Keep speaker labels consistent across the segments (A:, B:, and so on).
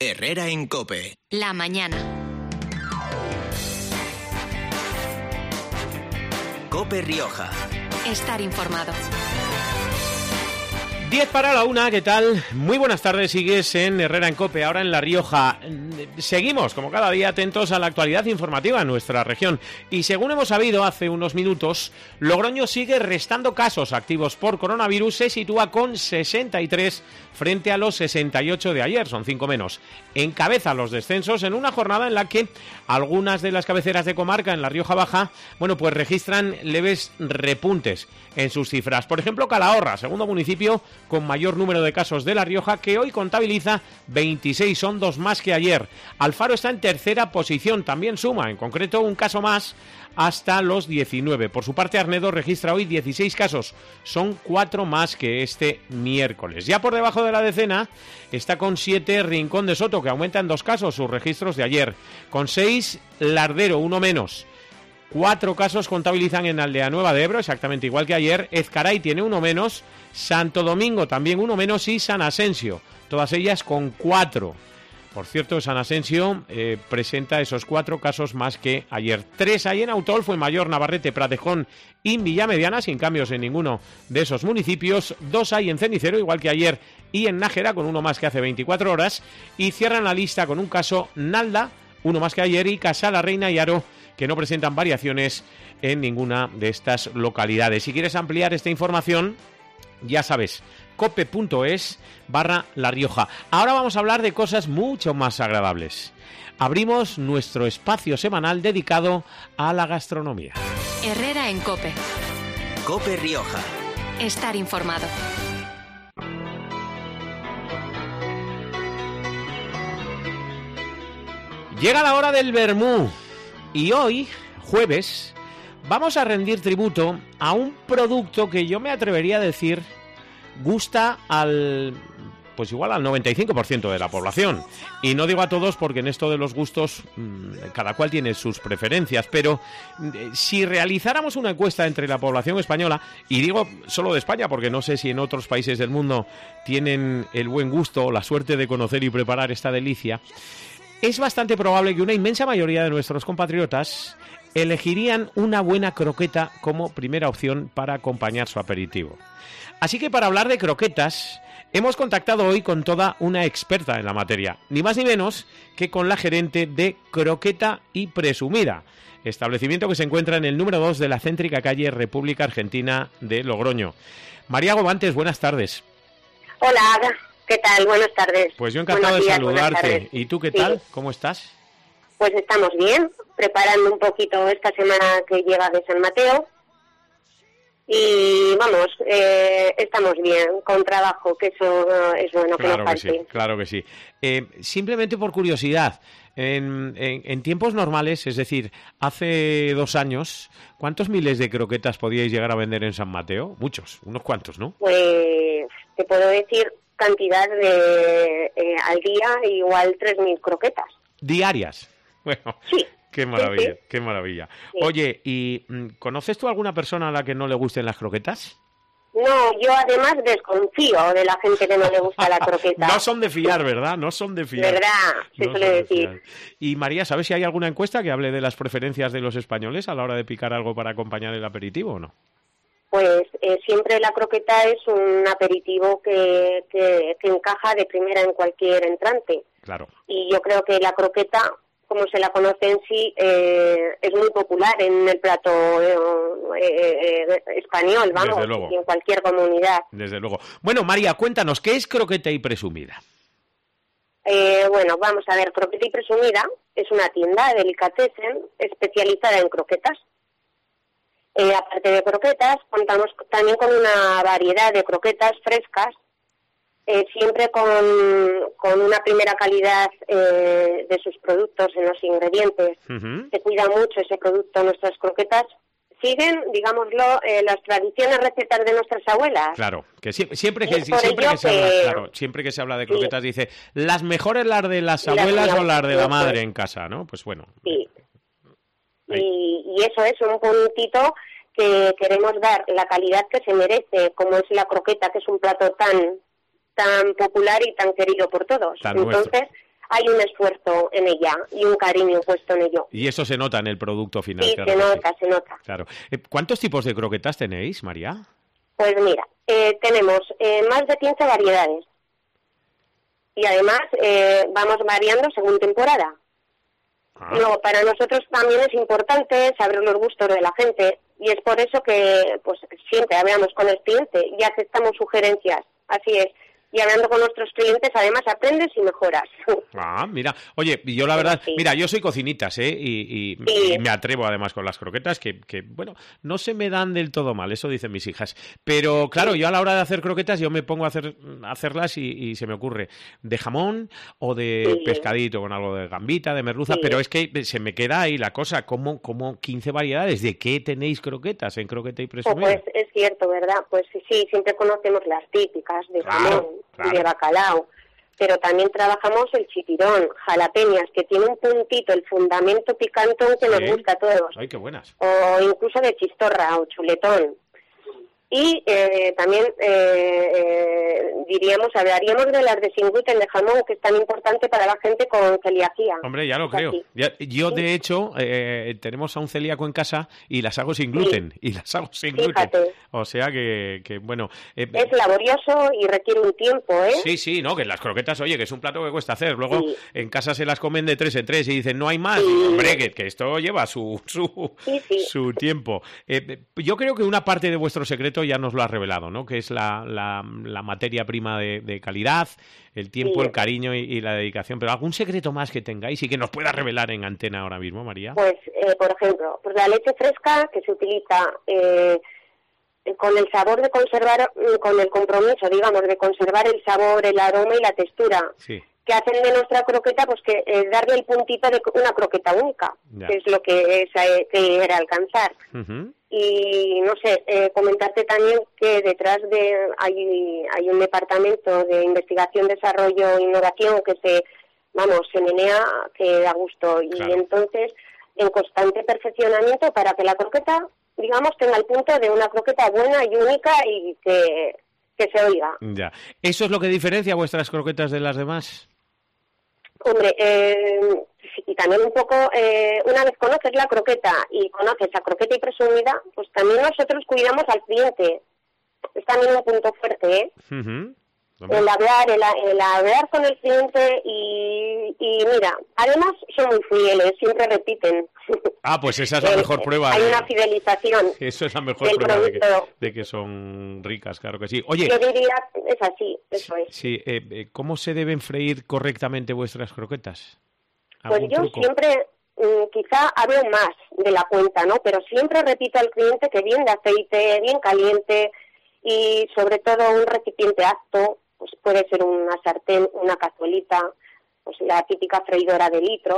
A: Herrera en COPE.
B: La mañana.
A: COPE Rioja.
B: Estar informado.
C: 10 para la 1, ¿qué tal? Muy buenas tardes, sigues en Herrera en COPE, ahora en La Rioja. Seguimos, como cada día, atentos a la actualidad informativa en nuestra región. Y según hemos sabido hace unos minutos, Logroño sigue restando casos activos por coronavirus, se sitúa con 63 frente a los 68 de ayer, son 5 menos. Encabeza los descensos en una jornada en la que algunas de las cabeceras de comarca en La Rioja Baja, pues registran leves repuntes en sus cifras. Por ejemplo, Calahorra, segundo municipio con mayor número de casos de La Rioja, que hoy contabiliza 26, son 2 más que ayer. Alfaro está en tercera posición, también suma, en concreto, un caso más hasta los 19. Por su parte, Arnedo registra hoy 16 casos, son 4 más que este miércoles. Ya por debajo de la decena está con 7 Rincón de Soto, que aumenta en 2 casos sus registros de ayer. Con 6 Lardero, 1 menos. 4 casos contabilizan en Aldea Nueva de Ebro, exactamente igual que ayer. Ezcaray tiene 1 menos, Santo Domingo también 1 menos y San Asensio, todas ellas con 4. Por cierto, San Asensio presenta esos 4 casos más que ayer. 3 hay en Autol, Fuenmayor, Navarrete, Pratejón y Villamediana, sin cambios en ninguno de esos municipios. 2 hay en Cenicero, igual que ayer, y en Nájera, con 1 más que hace 24 horas. Y cierran la lista con un caso Nalda, 1 más que ayer, y Casa la Reina y Aro, que no presentan variaciones en ninguna de estas localidades. Si quieres ampliar esta información, ya sabes, cope.es/La Rioja. Ahora vamos a hablar de cosas mucho más agradables. Abrimos nuestro espacio semanal dedicado a la gastronomía.
B: Herrera en COPE.
A: COPE Rioja.
B: Estar informado.
C: Llega la hora del vermú y hoy, jueves, vamos a rendir tributo a un producto que yo me atrevería a decir gusta pues igual al 95% de la población. Y no digo a todos porque en esto de los gustos cada cual tiene sus preferencias, pero si realizáramos una encuesta entre la población española, y digo solo de España porque no sé si en otros países del mundo tienen el buen gusto o la suerte de conocer y preparar esta delicia, es bastante probable que una inmensa mayoría de nuestros compatriotas elegirían una buena croqueta como primera opción para acompañar su aperitivo. Así que para hablar de croquetas, hemos contactado hoy con toda una experta en la materia, ni más ni menos que con la gerente de Croqueta y Presumida, establecimiento que se encuentra en el número 2 de la céntrica calle República Argentina de Logroño. María Gobantes, buenas tardes.
D: Hola, ¿qué tal? Buenas tardes.
C: Pues yo encantado de saludarte. ¿Y tú qué tal? ¿Cómo estás?
D: Pues estamos bien, preparando un poquito esta semana que llega de San Mateo. Y vamos, estamos bien, con trabajo, que eso es bueno, que no falte.
C: Claro que sí. Simplemente por curiosidad, en tiempos normales, es decir, hace 2 años, ¿cuántos miles de croquetas podíais llegar a vender en San Mateo? Muchos, unos cuantos, ¿no?
D: Pues te puedo decir cantidad de al día, igual 3.000 croquetas.
C: ¿Diarias? Bueno, sí. Qué maravilla, sí. Qué maravilla. Sí. Oye, ¿y conoces tú alguna persona a la que no le gusten las croquetas?
D: No, yo además desconfío de la gente que no le gusta la croqueta.
C: No son de fiar, ¿verdad? No son de fiar.
D: ¿Verdad? Se suele decir.
C: Y María, ¿sabes si hay alguna encuesta que hable de las preferencias de los españoles a la hora de picar algo para acompañar el aperitivo o no?
D: Pues siempre la croqueta es un aperitivo que encaja de primera en cualquier entrante.
C: Claro.
D: Y yo creo que la croqueta, como se la conoce en sí, es muy popular en el plato español, vamos,
C: desde luego.
D: Y en cualquier comunidad.
C: Desde luego. Bueno, María, cuéntanos, ¿qué es Croqueta y Presumida?
D: Bueno, vamos a ver, Croqueta y Presumida es una tienda de delicatessen especializada en croquetas. Aparte de croquetas, contamos también con una variedad de croquetas frescas, siempre con una primera calidad de sus productos en los ingredientes. Uh-huh. Se cuida mucho ese producto. Nuestras croquetas siguen, digámoslo, las tradiciones recetas de nuestras abuelas.
C: Claro, que siempre que se habla de croquetas, sí, dice, las mejores las de las abuelas o las de la madre en casa, ¿no? Pues bueno.
D: Sí. Y eso es un puntito que queremos dar, la calidad que se merece, como es la croqueta, que es un plato tan popular y tan querido por todos. Entonces, hay un esfuerzo en ella y un cariño puesto en ello.
C: Y eso se nota en el producto final.
D: Sí,
C: claro,
D: se nota.
C: Claro. ¿Cuántos tipos de croquetas tenéis, María?
D: Pues mira, tenemos más de 15 variedades. Y además vamos variando según temporada. Luego, para nosotros también es importante saber los gustos de la gente y es por eso que pues siempre hablamos con el cliente y aceptamos sugerencias. Así es. Y hablando con nuestros clientes, además, aprendes y mejoras.
C: Mira. Oye, yo la verdad... Sí. Mira, yo soy cocinitas, y me atrevo además con las croquetas, que, bueno, no se me dan del todo mal, eso dicen mis hijas. Pero, claro, yo a la hora de hacer croquetas, yo me pongo a hacerlas y se me ocurre de jamón o de pescadito con algo de gambita, de merluza, pero es que se me queda ahí la cosa, como 15 variedades. ¿De qué tenéis croquetas en Croqueta y Presumida?
D: Pues es cierto, ¿verdad? Pues sí, siempre conocemos las típicas de jamón. Claro. De bacalao, pero también trabajamos el chipirón, jalapeñas, que tiene un puntito, el fundamento picantón que nos gusta a todos.
C: ¡Ay, qué buenas!
D: O incluso de chistorra o chuletón. Y también hablaríamos de las de sin gluten de jamón, que es tan importante para la gente con celiaquía.
C: Hombre, ya lo creo. Yo, de hecho, tenemos a un celíaco en casa y las hago sin gluten. Y las hago sin gluten. O sea que bueno...
D: es laborioso y requiere un tiempo, ¿eh?
C: Sí, no, que las croquetas, oye, que es un plato que cuesta hacer. Luego en casa se las comen de 3 en 3 y dicen, no hay más. Y, hombre, que esto lleva su tiempo. Yo creo que una parte de vuestro secreto ya nos lo ha revelado, ¿no? Que es la materia prima de calidad, el tiempo, el cariño y la dedicación. Pero ¿algún secreto más que tengáis y que nos pueda revelar en antena ahora mismo, María?
D: Pues, por ejemplo, pues la leche fresca que se utiliza con el sabor de conservar, con el compromiso, digamos, de conservar el sabor, el aroma y la textura. Sí. Que hacen de nuestra croqueta, pues que darle el puntito de una croqueta única, que es lo que era alcanzar. Y no sé, comentarte también que detrás hay un departamento de investigación, desarrollo e innovación que se menea que da gusto. Y entonces, en constante perfeccionamiento para que la croqueta, digamos, tenga el punto de una croqueta buena y única y que se oiga.
C: Ya. ¿Eso es lo que diferencia vuestras croquetas de las demás?
D: Hombre, y también un poco, una vez conoces la croqueta y conoces a Croqueta y Presumida, pues también nosotros cuidamos al cliente. Es también un punto fuerte, ¿eh? El hablar con el cliente y mira, además son muy fieles, siempre repiten.
C: Pues esa es la mejor prueba.
D: Hay una fidelización.
C: Eso es la mejor prueba de que son ricas, claro que sí. Oye,
D: yo diría, es así, eso es.
C: Sí, ¿cómo se deben freír correctamente vuestras croquetas?
D: Pues yo siempre, quizá hablo más de la cuenta, ¿no? Pero siempre repito al cliente que bien de aceite, bien caliente y sobre todo un recipiente apto. Pues puede ser una sartén, una cazuelita, pues la típica freidora de litro.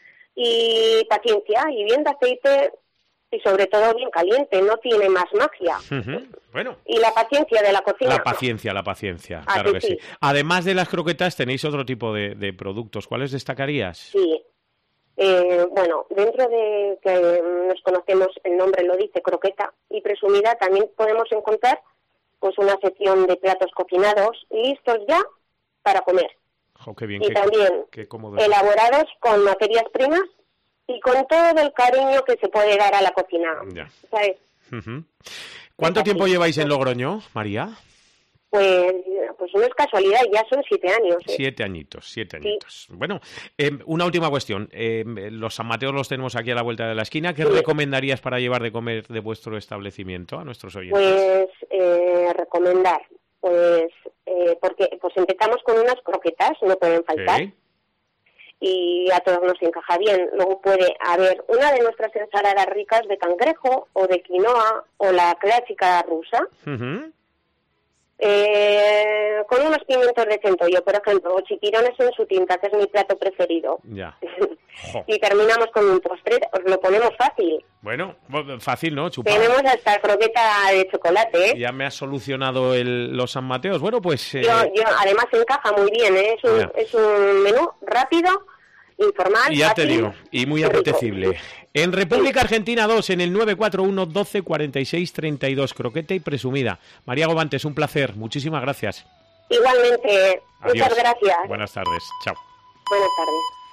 D: Y paciencia, y bien de aceite y sobre todo bien caliente, no tiene más magia. Bueno. Y la paciencia de la cocina.
C: La paciencia, claro que sí. Además de las croquetas tenéis otro tipo de productos, ¿cuáles destacarías?
D: Sí, bueno, dentro de que nos conocemos, el nombre lo dice, Croqueta y Presumida, también podemos encontrar pues una sección de platos cocinados listos ya para comer.
C: Qué bien,
D: y también elaborados con materias primas y con todo el cariño que se puede dar a la cocina. ¿Sabes?
C: ¿Cuánto tiempo lleváis en Logroño, María?
D: Pues no es casualidad, ya son 7 años.
C: 7 añitos. Sí. Bueno, una última cuestión. Los San Mateos los tenemos aquí a la vuelta de la esquina. ¿Qué recomendarías para llevar de comer de vuestro establecimiento a nuestros oyentes?
D: Pues recomendar, porque pues empezamos con unas croquetas, no pueden faltar. Sí. Y a todos nos encaja bien. Luego puede haber una de nuestras ensaladas ricas de cangrejo o de quinoa o la clásica rusa. Con unos pimientos de centollo, por ejemplo, o chipirones en su tinta, que es mi plato preferido. Y terminamos con un postre, os lo ponemos fácil.
C: Bueno, fácil, ¿no? Chupado.
D: Tenemos hasta croqueta de chocolate, ¿eh?
C: Ya me has solucionado los San Mateos. Bueno, pues...
D: Yo además encaja muy bien, ¿eh? Es un menú rápido, informal,
C: ya
D: fácil,
C: te digo, y muy apetecible. En República Argentina 2, en el 941 12 46 32, Croqueta y Presumida. María Gobante, es un placer. Muchísimas gracias.
D: Igualmente.
C: Adiós.
D: Muchas gracias.
C: Buenas tardes. Chao.
D: Buenas tardes.